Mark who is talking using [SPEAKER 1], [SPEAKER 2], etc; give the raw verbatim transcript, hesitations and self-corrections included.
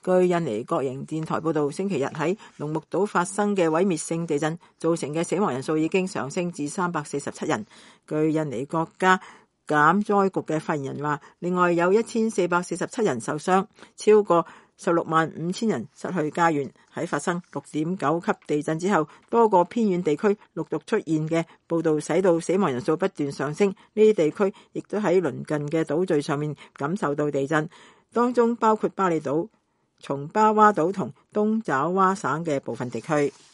[SPEAKER 1] 據印尼國營電台報道，星期日喺龍目島發生嘅毀滅性地震造成嘅死亡人數已經上升至三百四十七人。據印尼國家減災局嘅發言人話，另外有一千四百四十七人受傷，超過十六萬五千人失去家園。喺發生六點九級地震之後，多個偏遠地區陸續出現嘅報道，使到死亡人數不斷上升。呢啲地區亦都喺鄰近嘅島嶼上面感受到地震，當中包括巴厘島、松巴哇島同東爪哇省嘅部分地區。